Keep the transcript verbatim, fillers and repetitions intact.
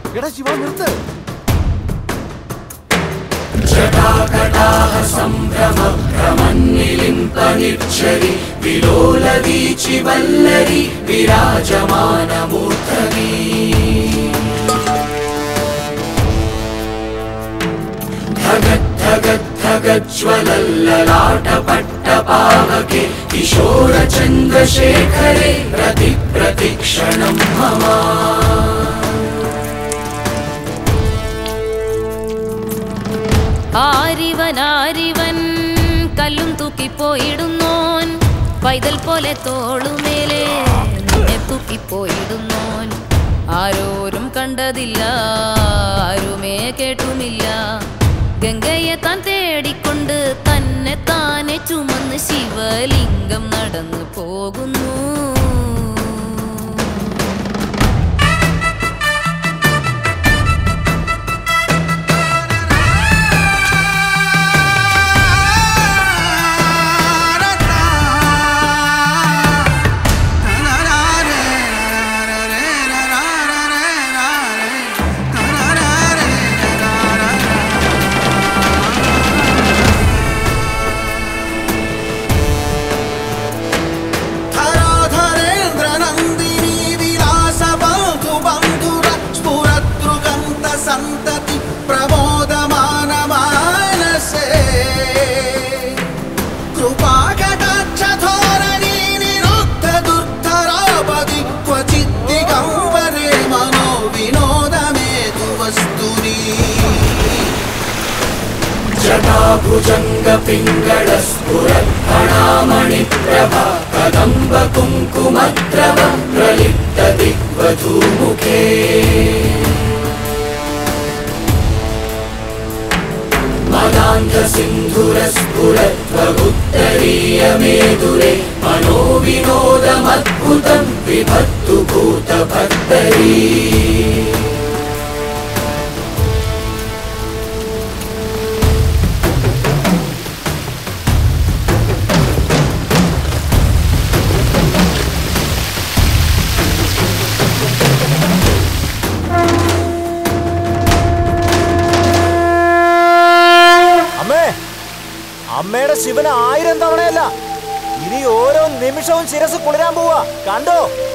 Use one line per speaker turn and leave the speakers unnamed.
എടാ ശിവ നിർത്ത്.
ജടാകടാഹ സംഭ്രമ ഭ്രമന്നിലിംപനിർച്ഛരി വിലോലവീചി വല്ലരി വിരാജമാനമൂർധനീ ധഗദ്ധഗദ്ധഗജ്വലല്ലലാटपट्टपावके किशोरचन्द्रशेखरे प्रति प्रतिक्षणं मम
ആരിവൻ ആരിവൻ കല്ലും തൂക്കിപ്പോയിടുന്നോൻ പൈതൽ പോലെ തോളുമേലെ നിന്നെ തൂക്കിപ്പോയിടുന്നോൻ ആരോരും കണ്ടതില്ല ആരുമേ കേട്ടുമില്ല ഗംഗയെ താൻ തേടിക്കൊണ്ട് തന്നെ താനെ ചുമന്ന് ശിവലിംഗം നടന്നു പോകുന്നു
जटाभुजङ्गपिङ्गळस्फुरत्फणामणिप्रभा कदम्बकुङ्कुमद्रव प्रलिप्तदिग्वधूमुखे मदान्धसिन्धुरस्फुरत्वगुत्तरीयमेदुरे मनोविनोदमद्भुतं विभक्तु भूतभर्तरी
അമ്മയുടെ ശിവന് ആയിരം തവണയല്ല, ഇനി ഓരോ നിമിഷവും ശിരസ് കുളിരാൻ പോവാ. കണ്ടോ?